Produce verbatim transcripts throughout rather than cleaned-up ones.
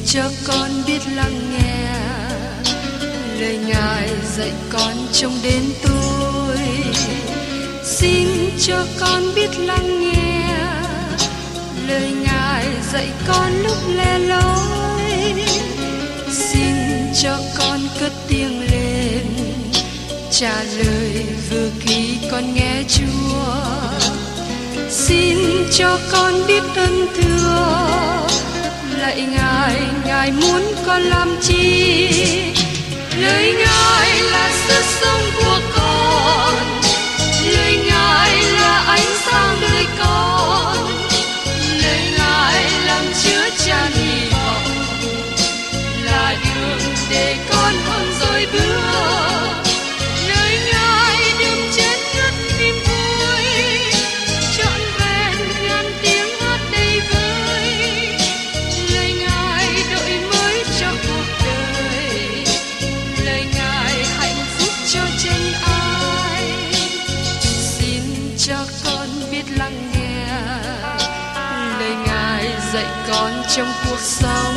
cho con biết lắng nghe lời Ngài dạy con trong đến tôi. Xin cho con biết lắng nghe lời Ngài dạy con lúc lẻ loi. Xin cho con cất tiếng lên trả lời vừa khi con nghe Chúa. Xin cho con biết ơn thưa lạy Ngài, Ngài muốn con làm chi? Lời Ngài là sức sống của con, lời Ngài là ánh sáng đời con, lời Ngài làm chứa chan hy vọng, là đường để con không dối bước. Lời Ngài đừng chết ngất niềm vui, trọn vẹn ngàn tiếng hát đầy vơi. Lời Ngài đổi mới cho cuộc đời, lời Ngài hạnh phúc cho chân ai. Xin cho con biết lắng nghe lời Ngài dạy con trong cuộc sống.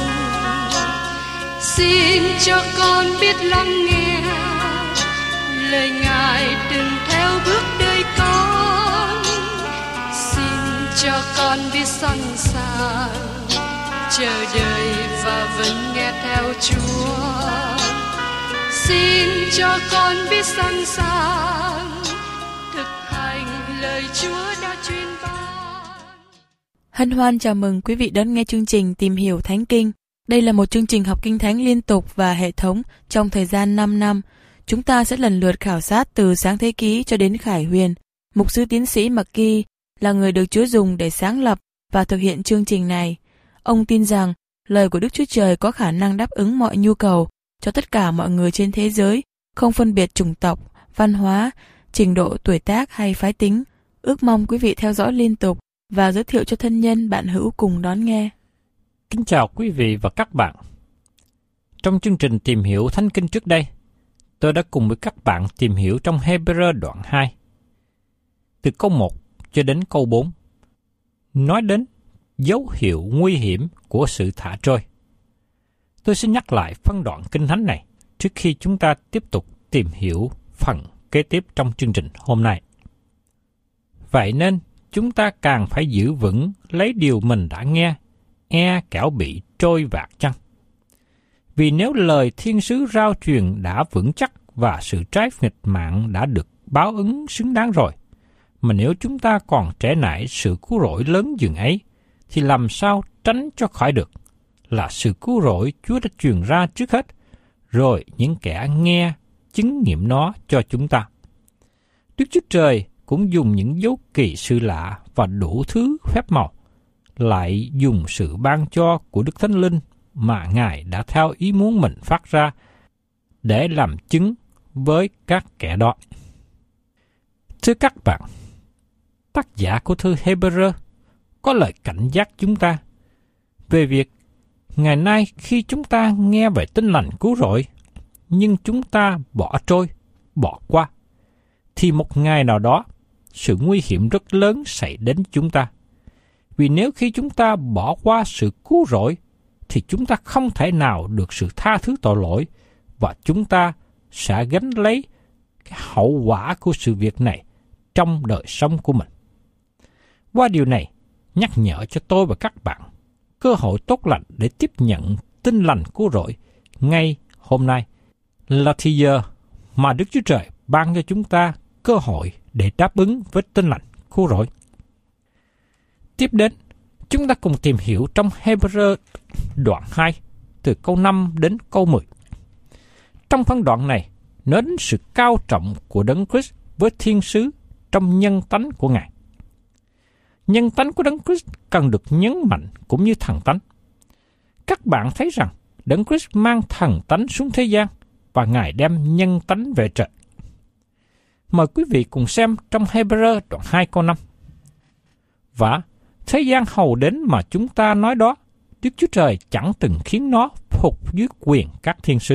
Xin cho con biết lắng nghe lời Ngài đừng theo bước đời con. Xin cho con biết sẵn sàng chờ đợi và vẫn nghe theo Chúa. Xin cho con biết sẵn sàng thực hành lời Chúa đã truyền ban. Hân hoan chào mừng quý vị đón nghe chương trình Tìm hiểu Thánh Kinh. Đây là một chương trình học Kinh Thánh liên tục và hệ thống trong thời gian năm năm. Chúng ta sẽ lần lượt khảo sát từ Sáng Thế Ký cho đến Khải Huyền. Mục sư tiến sĩ McGee là người được Chúa dùng để sáng lập và thực hiện chương trình này. Ông tin rằng lời của Đức Chúa Trời có khả năng đáp ứng mọi nhu cầu cho tất cả mọi người trên thế giới, không phân biệt chủng tộc, văn hóa, trình độ tuổi tác hay phái tính. Ước mong quý vị theo dõi liên tục và giới thiệu cho thân nhân bạn hữu cùng đón nghe. Kính chào quý vị và các bạn. Trong chương trình Tìm hiểu Thánh Kinh trước đây, tôi đã cùng với các bạn tìm hiểu trong Hê-bơ-rơ đoạn hai, từ câu một cho đến câu bốn, nói đến dấu hiệu nguy hiểm của sự thả trôi. Tôi xin nhắc lại phân đoạn Kinh Thánh này trước khi chúng ta tiếp tục tìm hiểu phần kế tiếp trong chương trình hôm nay. Vậy nên, chúng ta càng phải giữ vững lấy điều mình đã nghe, e kẻo bị trôi vạt chăng. Vì nếu lời thiên sứ rao truyền đã vững chắc và sự trái nghịch mạng đã được báo ứng xứng đáng rồi, mà nếu chúng ta còn trễ nải sự cứu rỗi lớn dường ấy, thì làm sao tránh cho khỏi được, là sự cứu rỗi Chúa đã truyền ra trước hết, rồi những kẻ nghe chứng nghiệm nó cho chúng ta. Đức Chúa Trời cũng dùng những dấu kỳ sự lạ và đủ thứ phép màu, lại dùng sự ban cho của Đức Thánh Linh mà Ngài đã theo ý muốn mình phát ra để làm chứng với các kẻ đó. Thưa các bạn, tác giả của thư Hê-bơ-rơ có lời cảnh giác chúng ta về việc ngày nay khi chúng ta nghe về tin lành cứu rỗi, nhưng chúng ta bỏ trôi, bỏ qua, thì một ngày nào đó sự nguy hiểm rất lớn xảy đến chúng ta. Vì nếu khi chúng ta bỏ qua sự cứu rỗi, thì chúng ta không thể nào được sự tha thứ tội lỗi, và chúng ta sẽ gánh lấy cái hậu quả của sự việc này trong đời sống của mình. Qua điều này, nhắc nhở cho tôi và các bạn cơ hội tốt lành để tiếp nhận tin lành cứu rỗi ngay hôm nay là thì giờ mà Đức Chúa Trời ban cho chúng ta cơ hội để đáp ứng với tin lành cứu rỗi. Tiếp đến, chúng ta cùng tìm hiểu trong Hê-bơ-rơ đoạn hai, từ câu năm đến câu mười. Trong phân đoạn này, nói đến sự cao trọng của Đấng Christ với thiên sứ trong nhân tánh của Ngài. Nhân tánh của Đấng Christ cần được nhấn mạnh cũng như thần tánh. Các bạn thấy rằng Đấng Christ mang thần tánh xuống thế gian và Ngài đem nhân tánh về trời. Mời quý vị cùng xem trong Hê-bơ-rơ đoạn hai câu năm. Và thế gian hầu đến mà chúng ta nói đó, Đức Chúa Trời chẳng từng khiến nó phục dưới quyền các thiên sứ.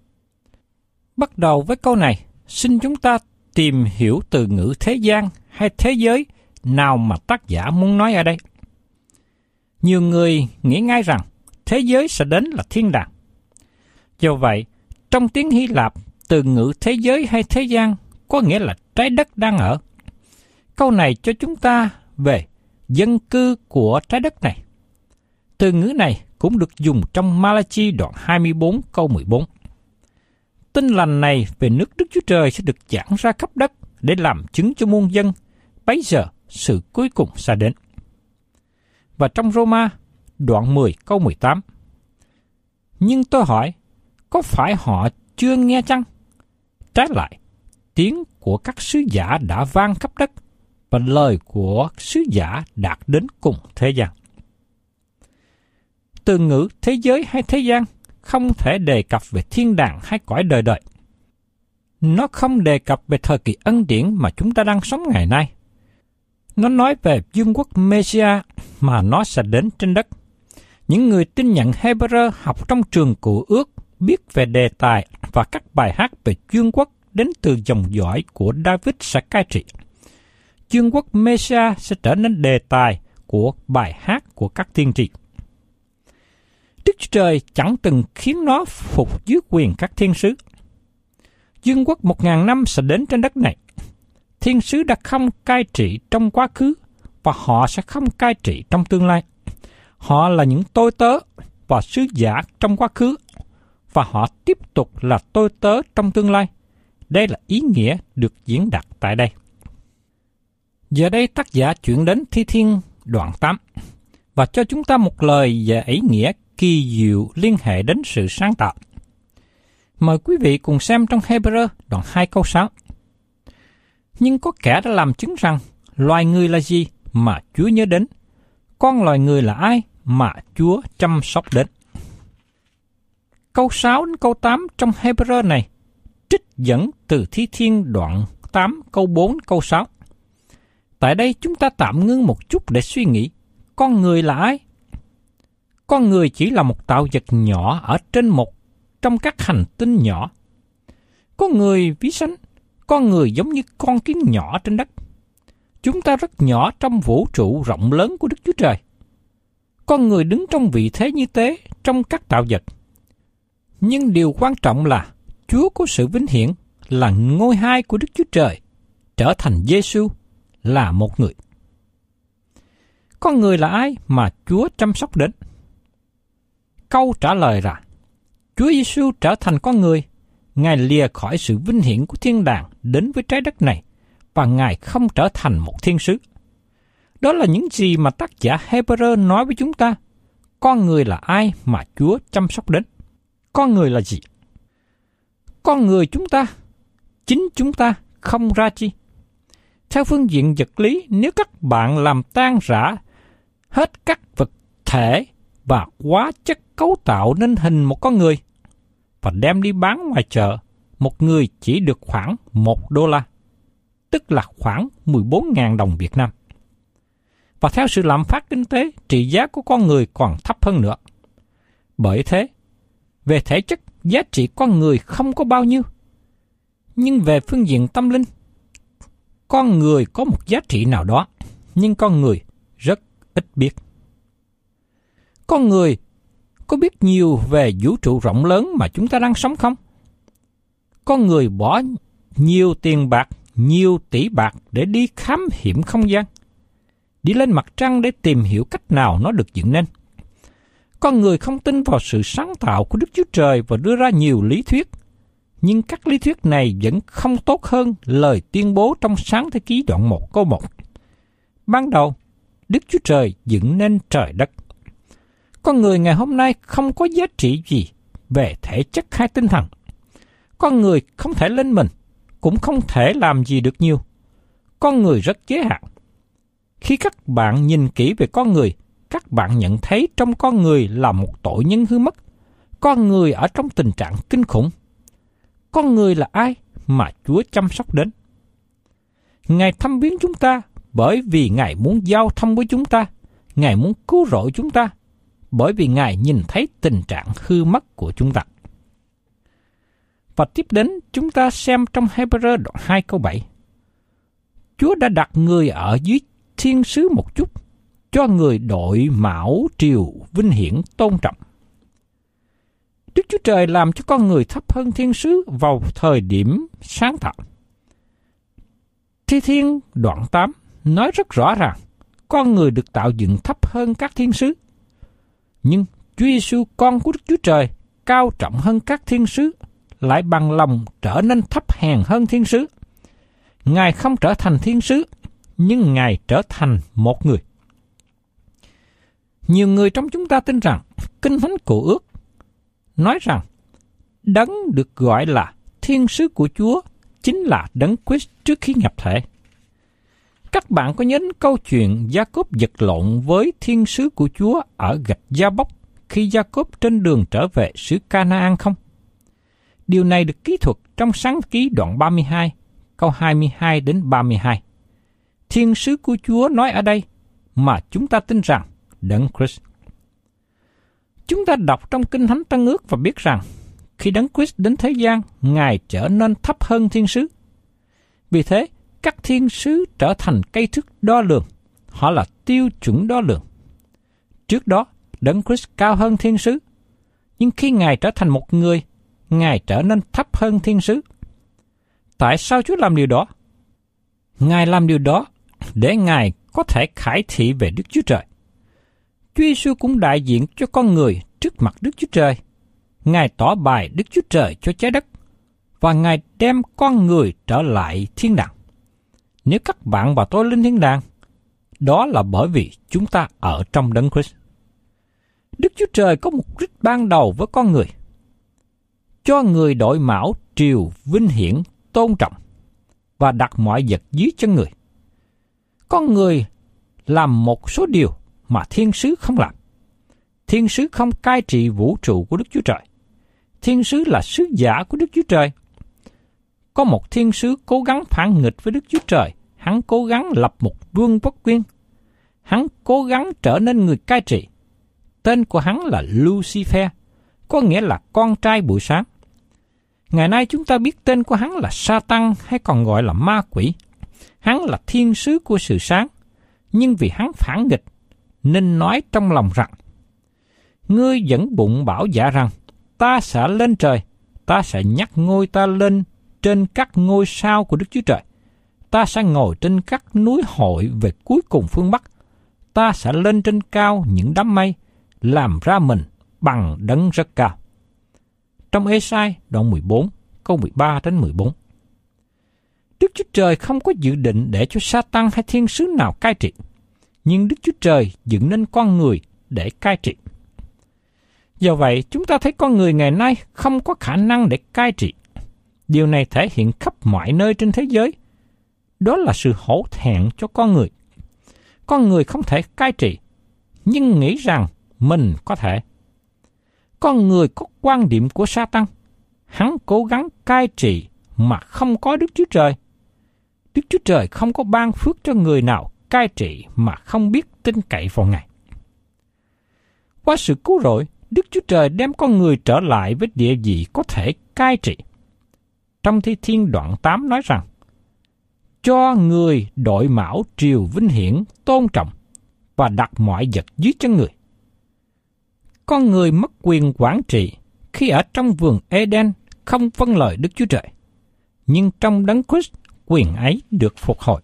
Bắt đầu với câu này, xin chúng ta tìm hiểu từ ngữ thế gian hay thế giới nào mà tác giả muốn nói ở đây. Nhiều người nghĩ ngay rằng thế giới sẽ đến là thiên đàng. Do vậy, trong tiếng Hy Lạp, từ ngữ thế giới hay thế gian có nghĩa là trái đất đang ở. Câu này cho chúng ta về dân cư của trái đất này. Từ ngữ này cũng được dùng trong Ma-la-chi đoạn hai mươi bốn câu mười bốn. Tin lành này về nước Đức Chúa Trời sẽ được giảng ra khắp đất để làm chứng cho muôn dân, bấy giờ sự cuối cùng sẽ đến. Và trong Rô-ma đoạn mười câu mười tám. Nhưng tôi hỏi, có phải họ chưa nghe chăng? Trái lại, tiếng của các sứ giả đã vang khắp đất, và lời của sứ giả đạt đến cùng thế gian. Từ ngữ thế giới hay thế gian không thể đề cập về thiên đàng hay cõi đời đời. Nó không đề cập về thời kỳ ân điển mà chúng ta đang sống ngày nay. Nó nói về vương quốc Mesia mà nó sẽ đến trên đất. Những người tin nhận Hebrew học trong trường Cựu Ước biết về đề tài và các bài hát về vương quốc đến từ dòng dõi của David sẽ cai trị. Vương quốc Mesia sẽ trở nên đề tài của bài hát của các tiên tri. Đức Chúa Trời chẳng từng khiến nó phục dưới quyền các thiên sứ. Vương quốc một ngàn năm sẽ đến trên đất này. Thiên sứ đã không cai trị trong quá khứ và họ sẽ không cai trị trong tương lai. Họ là những tôi tớ và sứ giả trong quá khứ và họ tiếp tục là tôi tớ trong tương lai. Đây là ý nghĩa được diễn đạt tại đây. Giờ đây tác giả chuyển đến Thi Thiên đoạn tám và cho chúng ta một lời về ý nghĩa kỳ diệu liên hệ đến sự sáng tạo. Mời quý vị cùng xem trong Hebrew đoạn hai câu sáu. Nhưng có kẻ đã làm chứng rằng loài người là gì mà Chúa nhớ đến, con loài người là ai mà Chúa chăm sóc đến. Câu sáu đến câu tám trong Hebrew này trích dẫn từ Thi Thiên đoạn tám câu bốn câu sáu. Tại đây chúng ta tạm ngưng một chút để suy nghĩ, con người là ai? Con người chỉ là một tạo vật nhỏ ở trên một trong các hành tinh nhỏ. Con người ví sánh, con người giống như con kiến nhỏ trên đất. Chúng ta rất nhỏ trong vũ trụ rộng lớn của Đức Chúa Trời. Con người đứng trong vị thế như thế trong các tạo vật. Nhưng điều quan trọng là Chúa có sự vinh hiển là ngôi hai của Đức Chúa Trời trở thành Giê-xu là một người. Con người là ai mà Chúa chăm sóc đến? Câu trả lời là Chúa Giê-xu trở thành con người. Ngài lìa khỏi sự vinh hiển của thiên đàng đến với trái đất này và Ngài không trở thành một thiên sứ. Đó là những gì mà tác giả Hebrew nói với chúng ta. Con người là ai mà Chúa chăm sóc đến? Con người là gì? Con người chúng ta, chính chúng ta không ra chi. Theo phương diện vật lý, nếu các bạn làm tan rã hết các vật thể và hóa chất cấu tạo nên hình một con người và đem đi bán ngoài chợ, một người chỉ được khoảng một đô la, tức là khoảng mười bốn nghìn đồng Việt Nam. Và theo sự lạm phát kinh tế, trị giá của con người còn thấp hơn nữa. Bởi thế, về thể chất, giá trị con người không có bao nhiêu. Nhưng về phương diện tâm linh, con người có một giá trị nào đó, nhưng con người rất ít biết. Con người có biết nhiều về vũ trụ rộng lớn mà chúng ta đang sống không? Con người bỏ nhiều tiền bạc, nhiều tỷ bạc để đi khám hiểm không gian, đi lên mặt trăng để tìm hiểu cách nào nó được dựng nên. Con người không tin vào sự sáng tạo của Đức Chúa Trời và đưa ra nhiều lý thuyết, nhưng các lý thuyết này vẫn không tốt hơn lời tuyên bố trong Sáng Thế Ký đoạn một câu một. Ban đầu, Đức Chúa Trời dựng nên trời đất. Con người ngày hôm nay không có giá trị gì về thể chất hay tinh thần. Con người không thể lên mình, cũng không thể làm gì được nhiều. Con người rất giới hạn. Khi các bạn nhìn kỹ về con người, các bạn nhận thấy trong con người là một tội nhân hư mất. Con người ở trong tình trạng kinh khủng. Con người là ai mà Chúa chăm sóc đến? Ngài thăm viếng chúng ta bởi vì Ngài muốn giao thông với chúng ta. Ngài muốn cứu rỗi chúng ta bởi vì Ngài nhìn thấy tình trạng hư mất của chúng ta. Và tiếp đến chúng ta xem trong Hebrew đoạn hai câu bảy. Chúa đã đặt người ở dưới thiên sứ một chút, cho người đội mão triều vinh hiển tôn trọng. Đức Chúa Trời làm cho con người thấp hơn thiên sứ vào thời điểm sáng tạo. Thi Thiên đoạn tám nói rất rõ ràng, con người được tạo dựng thấp hơn các thiên sứ. Nhưng Chúa Giêsu, con của Đức Chúa Trời, cao trọng hơn các thiên sứ, lại bằng lòng trở nên thấp hèn hơn thiên sứ. Ngài không trở thành thiên sứ, nhưng Ngài trở thành một người. Nhiều người trong chúng ta tin rằng Kinh Thánh Cựu Ước nói rằng đấng được gọi là thiên sứ của Chúa chính là đấng Christ trước khi nhập thể. Các bạn có nhớ câu chuyện Gia-cốp vật lộn với thiên sứ của Chúa ở gạch Gia-bốc khi Gia-cốp trên đường trở về xứ Ca-na-an không? Điều này được kỹ thuật trong Sáng Ký đoạn ba mươi hai, câu hai mươi hai đến ba mươi hai. Thiên sứ của Chúa nói ở đây mà chúng ta tin rằng đấng Christ. Chúng ta đọc trong Kinh Thánh Tân Ước và biết rằng khi đấng Christ đến thế gian, Ngài trở nên thấp hơn thiên sứ. Vì thế, các thiên sứ trở thành cây thước đo lường, họ là tiêu chuẩn đo lường. Trước đó, đấng Christ cao hơn thiên sứ, nhưng khi Ngài trở thành một người, Ngài trở nên thấp hơn thiên sứ. Tại sao Chúa làm điều đó? Ngài làm điều đó để Ngài có thể khải thị về Đức Chúa Trời. Chúa Giêsu cũng đại diện cho con người trước mặt Đức Chúa Trời. Ngài tỏ bài Đức Chúa Trời cho trái đất, và Ngài đem con người trở lại thiên đàng. Nếu các bạn và tôi lên thiên đàng, đó là bởi vì chúng ta ở trong đấng Christ. Đức Chúa Trời có mục đích ban đầu với con người, cho người đội mão triều vinh hiển tôn trọng và đặt mọi vật dưới chân người. Con người làm một số điều mà thiên sứ không làm. Thiên sứ không cai trị vũ trụ của Đức Chúa Trời. Thiên sứ là sứ giả của Đức Chúa Trời. Có một thiên sứ cố gắng phản nghịch với Đức Chúa Trời. Hắn cố gắng lập một vương quốc quyền. Hắn cố gắng trở nên người cai trị. Tên của hắn là Lucifer, có nghĩa là con trai buổi sáng. Ngày nay chúng ta biết tên của hắn là Sa-tăng hay còn gọi là ma quỷ. Hắn là thiên sứ của sự sáng, nhưng vì hắn phản nghịch, nên nói trong lòng rằng, ngươi dẫn bụng bảo dạ rằng, ta sẽ lên trời, ta sẽ nhắc ngôi ta lên trên các ngôi sao của Đức Chúa Trời. Ta sẽ ngồi trên các núi hội về cuối cùng phương Bắc. Ta sẽ lên trên cao những đám mây, làm ra mình bằng đấng rất cao. Trong Ê-sai đoạn mười bốn, câu mười ba đến mười bốn. Đức Chúa Trời không có dự định để cho Sa-tăng hay thiên sứ nào cai trị, nhưng Đức Chúa Trời dựng nên con người để cai trị. Do vậy, chúng ta thấy con người ngày nay không có khả năng để cai trị. Điều này thể hiện khắp mọi nơi trên thế giới. Đó là sự hổ thẹn cho con người. Con người không thể cai trị, nhưng nghĩ rằng mình có thể. Con người có quan điểm của Sa-tăng. Hắn cố gắng cai trị mà không có Đức Chúa Trời. Đức Chúa Trời không có ban phước cho người nào cai trị mà không biết tin cậy vào Ngài. Qua sự cứu rỗi, Đức Chúa Trời đem con người trở lại với địa vị có thể cai trị. Trong Thi Thiên đoạn tám nói rằng, cho người đội mão triều vinh hiển tôn trọng và đặt mọi vật dưới chân người. Con người mất quyền quản trị khi ở trong vườn Eden không vâng lời Đức Chúa Trời, nhưng trong đấng Christ quyền ấy được phục hồi.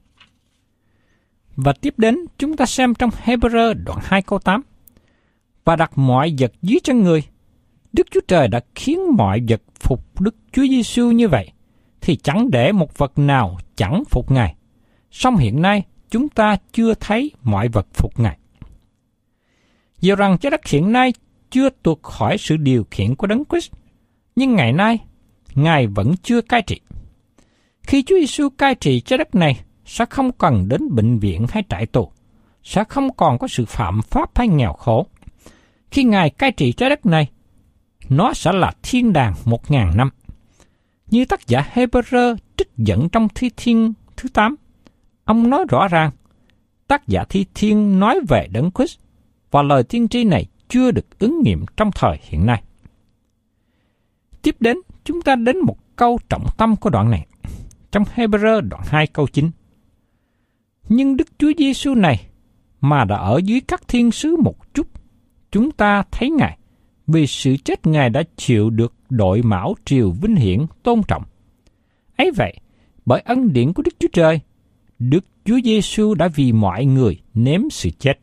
Và tiếp đến chúng ta xem trong Hê-bơ-rơ đoạn hai câu tám. Và đặt mọi vật dưới chân người. Đức Chúa Trời đã khiến mọi vật phục Đức Chúa Giêsu như vậy, thì chẳng để một vật nào chẳng phục Ngài. Song hiện nay chúng ta chưa thấy mọi vật phục Ngài. Dù rằng trái đất hiện nay chưa tuột khỏi sự điều khiển của đấng Christ, nhưng ngày nay Ngài vẫn chưa cai trị. Khi Chúa Giêsu cai trị trái đất này, sẽ không cần đến bệnh viện hay trại tù, sẽ không còn có sự phạm pháp hay nghèo khổ. Khi Ngài cai trị trái đất này, nó sẽ là thiên đàng một ngàn năm. Như tác giả Hê-bơ-rơ trích dẫn trong Thi Thiên thứ tám, ông nói rõ ràng, tác giả Thi Thiên nói về đấng Christ, và lời tiên tri này chưa được ứng nghiệm trong thời hiện nay. Tiếp đến, chúng ta đến một câu trọng tâm của đoạn này, trong Hê-bơ-rơ đoạn hai câu chín. Nhưng Đức Chúa Giêsu này, mà đã ở dưới các thiên sứ một chút, chúng ta thấy Ngài, vì sự chết Ngài đã chịu được đội mão triều vinh hiển tôn trọng. Ấy vậy, bởi ân điển của Đức Chúa Trời, Đức Chúa Giêsu đã vì mọi người nếm sự chết.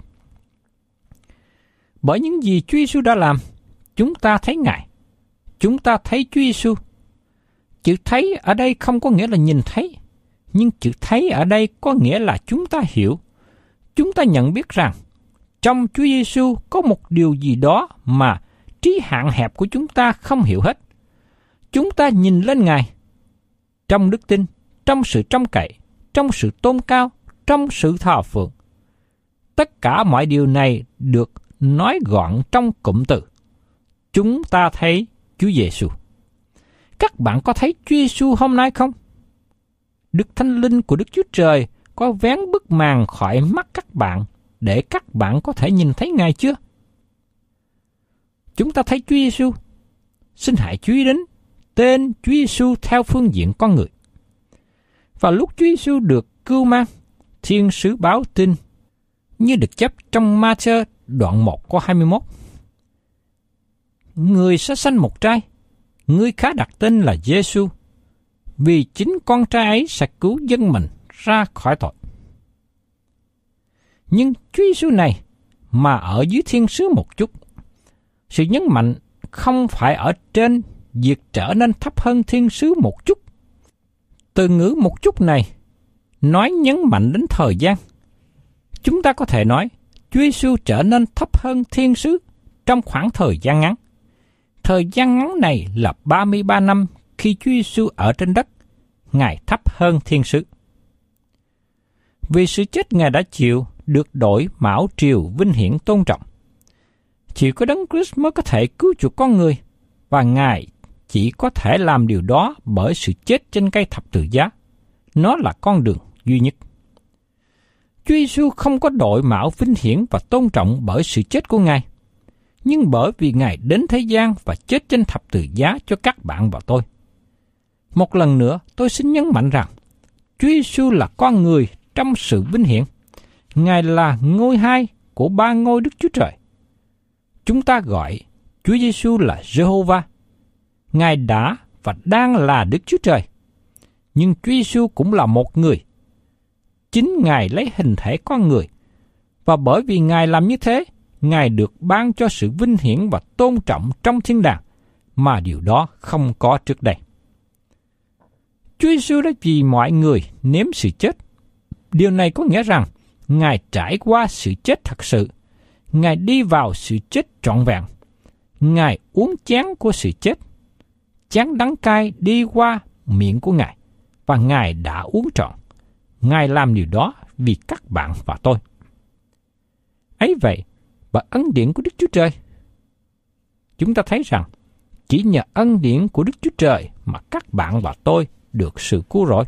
Bởi những gì Chúa Giêsu đã làm, chúng ta thấy Ngài, chúng ta thấy Chúa Giêsu. Chữ thấy ở đây không có nghĩa là nhìn thấy, nhưng chữ thấy ở đây có nghĩa là chúng ta hiểu. Chúng ta nhận biết rằng trong Chúa Giêsu có một điều gì đó mà trí hạn hẹp của chúng ta không hiểu hết. Chúng ta nhìn lên Ngài trong đức tin, trong sự trông cậy, trong sự tôn cao, trong sự thờ phượng. Tất cả mọi điều này được nói gọn trong cụm từ: chúng ta thấy Chúa Giêsu. Các bạn có thấy Chúa Giêsu hôm nay không? Đức Thánh Linh của Đức Chúa Trời có vén bức màn khỏi mắt các bạn để các bạn có thể nhìn thấy Ngài chưa? Chúng ta thấy Chúa Giêsu. Xin hãy chú ý đến tên Chúa Giêsu theo phương diện con người. Và lúc Chúa Giêsu được cưu mang, thiên sứ báo tin như được chép trong Ma-thơ đoạn một câu hai mươi mốt. Người sẽ sanh một trai, người khá đặt tên là Giêsu, vì chính con trai ấy sẽ cứu dân mình ra khỏi tội. Nhưng Chúa Giêsu này mà ở dưới thiên sứ một chút, sự nhấn mạnh không phải ở trên việc trở nên thấp hơn thiên sứ một chút. Từ ngữ một chút này nói nhấn mạnh đến thời gian. Chúng ta có thể nói Chúa Giêsu trở nên thấp hơn thiên sứ trong khoảng thời gian ngắn. Thời gian ngắn này là ba mươi ba năm khi Chúa Giêsu ở trên đất, Ngài thấp hơn thiên sứ. Vì sự chết Ngài đã chịu được đổi mão triều vinh hiển tôn trọng. Chỉ có Đấng Christ mới có thể cứu chuộc con người, và Ngài chỉ có thể làm điều đó bởi sự chết trên cây thập tự giá. Nó là con đường duy nhất. Chúa Giêsu không có đội mão vinh hiển và tôn trọng bởi sự chết của Ngài, nhưng bởi vì Ngài đến thế gian và chết trên thập tự giá cho các bạn và tôi. Một lần nữa, tôi xin nhấn mạnh rằng Chúa Giêsu là con người trong sự vinh hiển. Ngài là ngôi hai của ba ngôi Đức Chúa Trời. Chúng ta gọi Chúa Giêsu là Jehovah. Ngài đã và đang là Đức Chúa Trời. Nhưng Chúa Giêsu cũng là một người. Chính Ngài lấy hình thể con người. Và bởi vì Ngài làm như thế, Ngài được ban cho sự vinh hiển và tôn trọng trong thiên đàng, mà điều đó không có trước đây. Chúa Giêsu đã vì mọi người nếm sự chết. Điều này có nghĩa rằng Ngài trải qua sự chết thật sự. Ngài đi vào sự chết trọn vẹn. Ngài uống chén của sự chết. Chén đắng cay đi qua miệng của Ngài, và Ngài đã uống trọn. Ngài làm điều đó vì các bạn và tôi. Ấy vậy, bởi ân điển của Đức Chúa Trời, chúng ta thấy rằng chỉ nhờ ân điển của Đức Chúa Trời mà các bạn và tôi được sự cứu rỗi.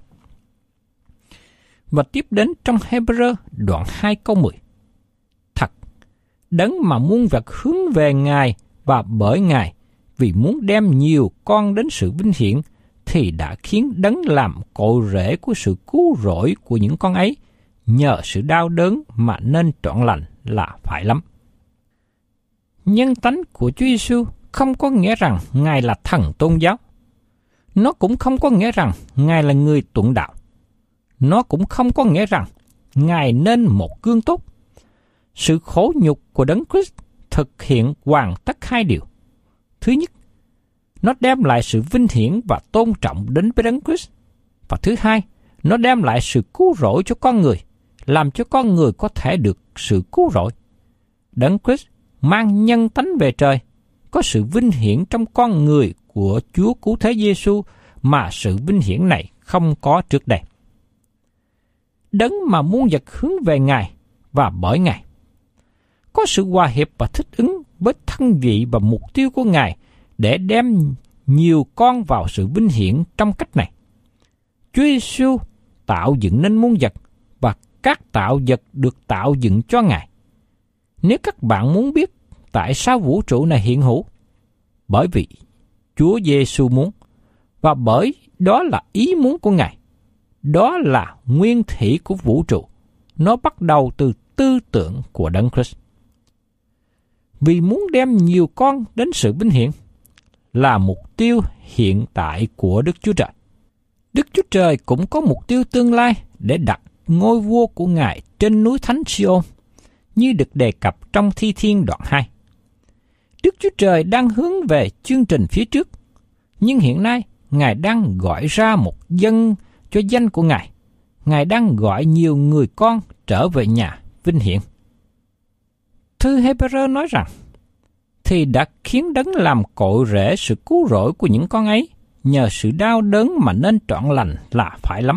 Và tiếp đến trong Hebrew đoạn hai câu mười. Thật, đấng mà muôn vật hướng về Ngài và bởi Ngài, vì muốn đem nhiều con đến sự vinh hiển, thì đã khiến đấng làm cội rễ của sự cứu rỗi của những con ấy, nhờ sự đau đớn mà nên trọn lành là phải lắm. Nhân tánh của Chúa Giêsu không có nghĩa rằng Ngài là thần tôn giáo. Nó cũng không có nghĩa rằng Ngài là người tuộn đạo. Nó cũng không có nghĩa rằng Ngài nên một gương tốt. Sự khổ nhục của Đấng Christ thực hiện hoàn tất hai điều. Thứ nhất, nó đem lại sự vinh hiển và tôn trọng đến với Đấng Christ. Và thứ hai, nó đem lại sự cứu rỗi cho con người, làm cho con người có thể được sự cứu rỗi. Đấng Christ mang nhân tánh về trời, có sự vinh hiển trong con người của Chúa Cứu Thế Giêsu mà sự vinh hiển này không có trước đây. Đấng mà muôn vật hướng về Ngài và bởi Ngài. Có sự hòa hiệp và thích ứng với thân vị và mục tiêu của Ngài để đem nhiều con vào sự vinh hiển trong cách này. Chúa Giêsu tạo dựng nên muôn vật và các tạo vật được tạo dựng cho Ngài. Nếu các bạn muốn biết tại sao vũ trụ này hiện hữu, bởi vì Chúa Giêsu muốn, và bởi đó là ý muốn của Ngài. Đó là nguyên thủy của vũ trụ. Nó bắt đầu từ tư tưởng của Đấng Christ. vì muốn đem nhiều con đến sự vinh hiển, là mục tiêu hiện tại của Đức Chúa Trời. Đức Chúa Trời cũng có mục tiêu tương lai để đặt ngôi vua của Ngài trên núi Thánh Siôn, như được đề cập trong Thi Thiên đoạn hai. Đức Chúa Trời đang hướng về chương trình phía trước, nhưng hiện nay Ngài đang gọi ra một dân cho danh của Ngài. Ngài đang gọi nhiều người con trở về nhà vinh hiển. Thư Hê-bơ-rơ nói rằng, thì đã khiến đấng làm cội rễ sự cứu rỗi của những con ấy, nhờ sự đau đớn mà nên trọn lành là phải lắm.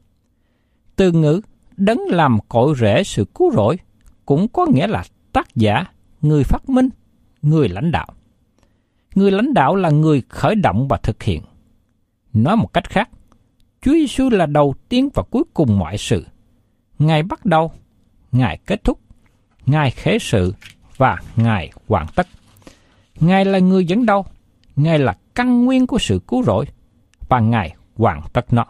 Từ ngữ đấng làm cội rễ sự cứu rỗi cũng có nghĩa là tác giả, người phát minh, người lãnh đạo. Người lãnh đạo là người khởi động và thực hiện. Nói một cách khác, Chúa Giêsu là đầu tiên và cuối cùng mọi sự. Ngài bắt đầu, Ngài kết thúc, Ngài khế sự và Ngài hoàn tất. Ngài là người dẫn đầu, Ngài là căn nguyên của sự cứu rỗi và Ngài hoàn tất nó.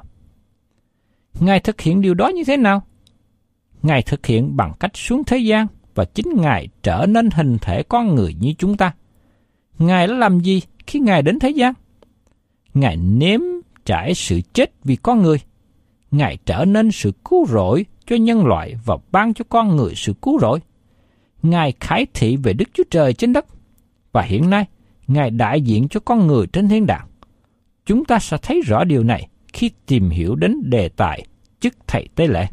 Ngài thực hiện điều đó như thế nào? Ngài thực hiện bằng cách xuống thế gian và chính Ngài trở nên hình thể con người như chúng ta. Ngài đã làm gì khi Ngài đến thế gian? Ngài nếm trải sự chết vì con người. Ngài trở nên sự cứu rỗi cho nhân loại và ban cho con người sự cứu rỗi. Ngài khải thị về Đức Chúa Trời trên đất. Và hiện nay, Ngài đại diện cho con người trên thiên đàng. Chúng ta sẽ thấy rõ điều này khi tìm hiểu đến đề tài chức thầy tế lễ.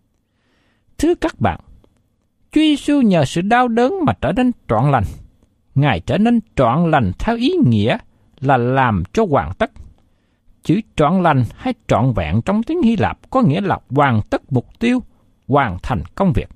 Thưa các bạn, Chúa Giêsu nhờ sự đau đớn mà trở nên trọn lành. Ngài trở nên trọn lành theo ý nghĩa là làm cho hoàn tất. Chữ trọn lành hay trọn vẹn trong tiếng Hy Lạp có nghĩa là hoàn tất mục tiêu, hoàn thành công việc.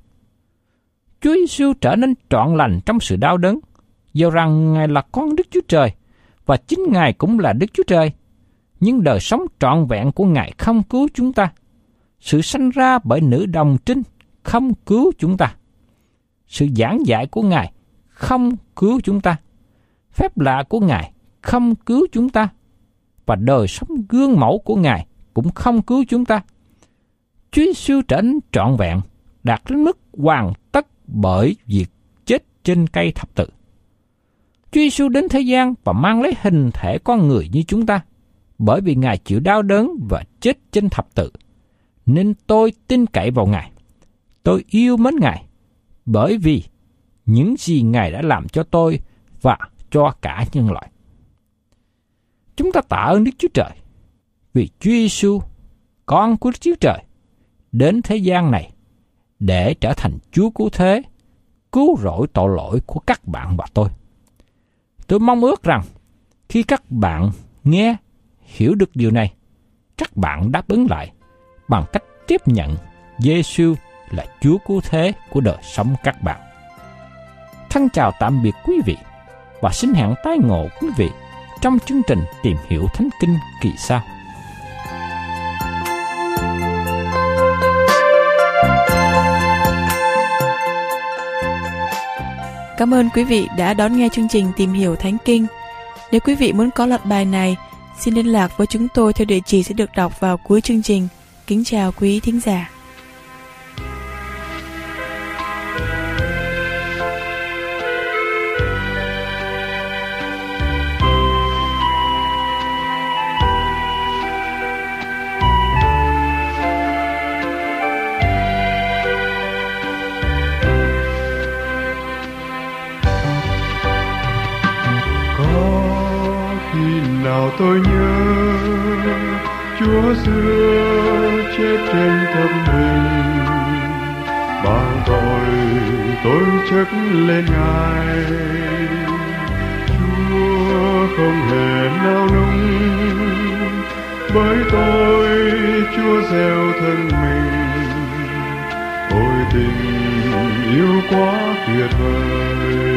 Chúa Giêsu trở nên trọn lành trong sự đau đớn, do rằng Ngài là con Đức Chúa Trời và chính Ngài cũng là Đức Chúa Trời. Nhưng đời sống trọn vẹn của Ngài không cứu chúng ta. Sự sanh ra bởi nữ đồng trinh không cứu chúng ta. Sự giảng dạy của Ngài không cứu chúng ta. Phép lạ của Ngài không cứu chúng ta. Và đời sống gương mẫu của Ngài cũng không cứu chúng ta. Chúa Giêsu trở nên trọn vẹn, đạt đến mức hoàn tất bởi việc chết trên cây thập tự. Chúa Giêsu đến thế gian và mang lấy hình thể con người như chúng ta, bởi vì Ngài chịu đau đớn và chết trên thập tự. Nên tôi tin cậy vào Ngài. Tôi yêu mến Ngài, bởi vì những gì Ngài đã làm cho tôi và cho cả nhân loại. Chúng ta tạ ơn Đức Chúa Trời, vì Chúa Giêsu, con của Đức Chúa Trời, đến thế gian này để trở thành Chúa cứu thế, cứu rỗi tội lỗi của các bạn và tôi. Tôi mong ước rằng khi các bạn nghe, hiểu được điều này, các bạn đáp ứng lại bằng cách tiếp nhận Giêsu là Chúa cứu thế của đời sống các bạn. Thân chào tạm biệt quý vị và xin hẹn tái ngộ quý vị trong chương trình Tìm Hiểu Thánh Kinh kỳ sau. Cảm ơn quý vị đã đón nghe chương trình Tìm Hiểu Thánh Kinh. Nếu quý vị muốn có loạt bài này, xin liên lạc với chúng tôi theo địa chỉ sẽ được đọc vào cuối chương trình. Kính chào quý thính giả. Tôi nhớ Chúa xưa chết trên thập hình, bao tội tôi chất lên Ngài. Chúa không hề nao núng, bởi tôi Chúa gieo thân mình. Ôi tình yêu quá tuyệt vời,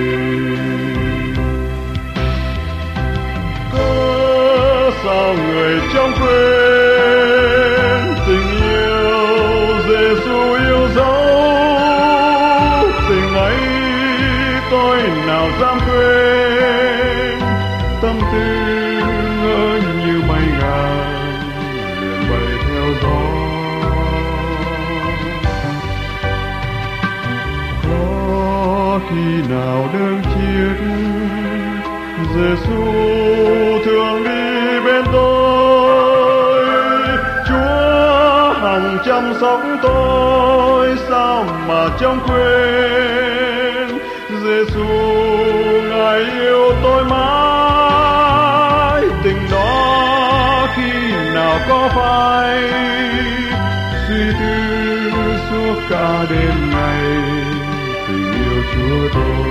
sao người trong quên tình yêu Giêsu yêu dấu. Tình ấy tôi nào dám quên, tâm tư ngỡ như mây ngàn liền bay theo gió. Có khi nào đơn chia Giêsu thường đi bên tôi, Chúa hằng chăm sóc tôi, sao mà trông quên. Giêsu Ngài yêu tôi mãi, tình đó khi nào có phai. Suy tư suốt cả đêm ngày, tình yêu Chúa tôi.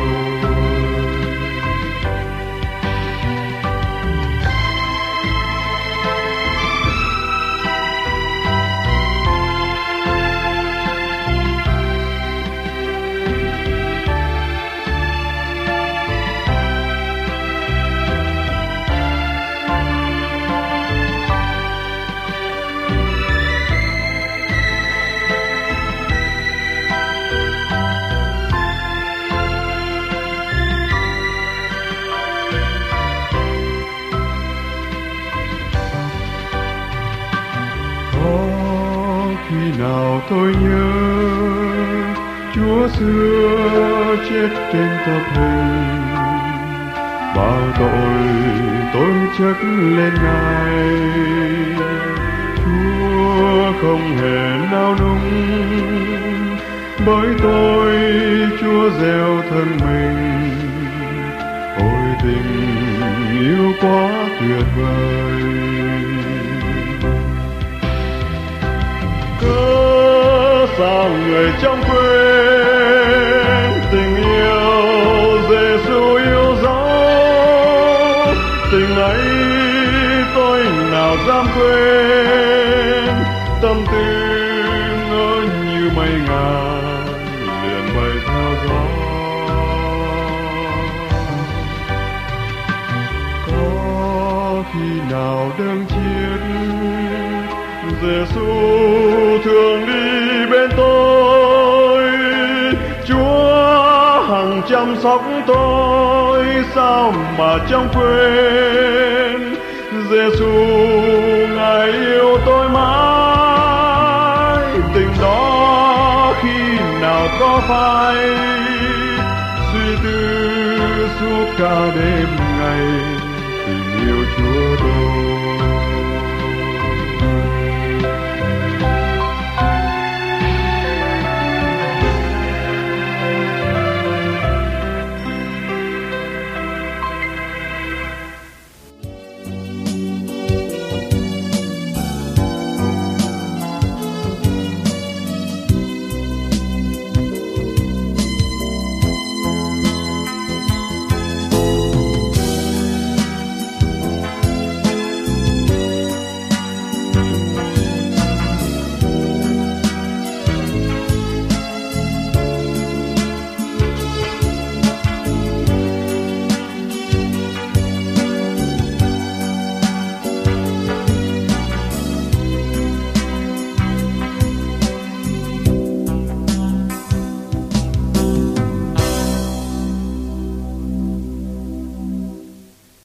Nào tôi nhớ Chúa xưa chết trên thập hình, bao tội tôi chất lên Ngài. Chúa không hề nao núng, bởi tôi Chúa gieo thân mình. Ôi tình yêu quá tuyệt vời, cớ sao người trong quên tình yêu Giêsu yêu dấu. Tình ấy tôi nào dám quên, tâm tư ngỡ như mây ngàn liền bay theo gió. Có khi nào đêm chiết Giêsu thường đi bên tôi, Chúa hằng chăm sóc tôi, sao mà chẳng quên. Giêsu Ngài yêu tôi mãi, tình đó khi nào có phai. Suy tư suốt cả đêm